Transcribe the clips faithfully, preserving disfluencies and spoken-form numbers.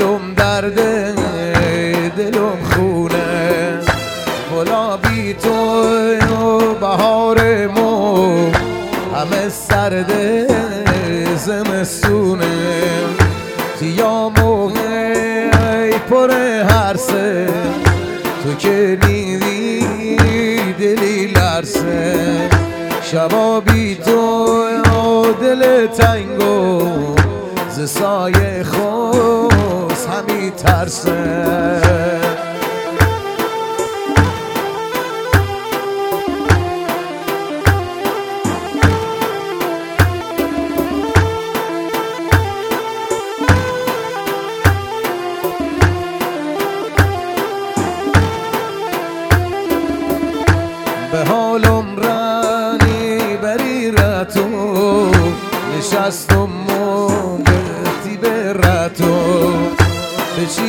دلم درده دلم خونه ولا بی تو بهار مو همه سرده زمستونه تیامو پر هرسه تو که نیدی دلی لرسه شبا بی تو دل تنگو ز سایه خوز همی ترسه به حالم رانی بری رتو نشستم موقتی به رتو به چی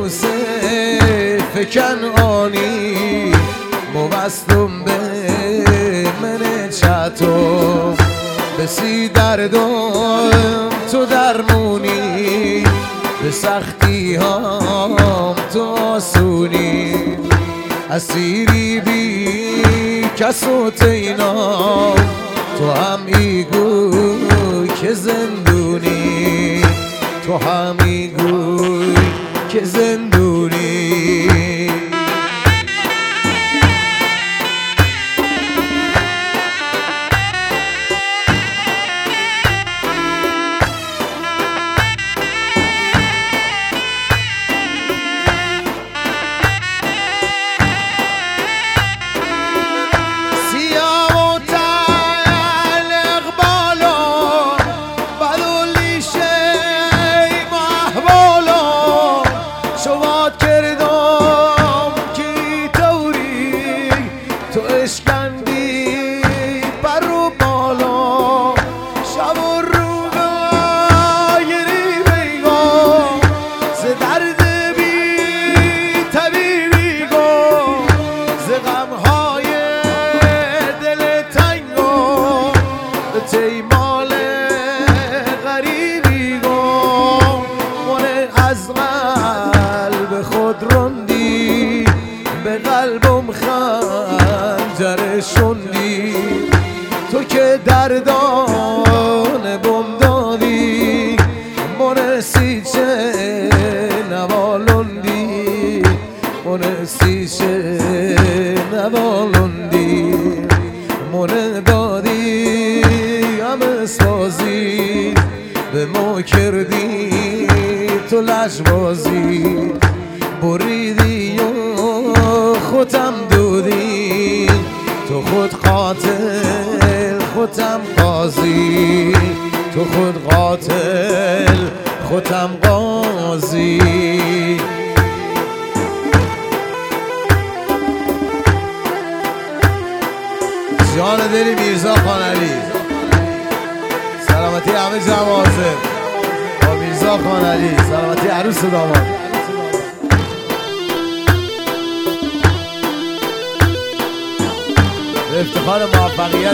یوسف کنعانی موستم به من چتو بسی دردم تو درمونی به سختی هم تو آسونی اسیری بی کس و تینا تو هم ایگوی که زندونی تو هم ایگوی که زندونی تو اشکندی بر رو بالا شب و روزای بیگا ز درد بی طبیبی گو ز غمهای دل تنگو به تیمال غریبی گو من از قلب خود رندی به قلبم خنجر شندی تو که دردان بم دادی من سیچه نوالندی من سیچه نوالندی من دادی همه سازی به ما کردی تو لجبازی بریدی و خودم دودی تو خود قاتل خودم قاضی تو خود قاتل خودم قاضی جان دلی میرزا خان علی سلامتی همه جوازه با میرزا خان علی سلامتی عروس داماد افتخار موفقیت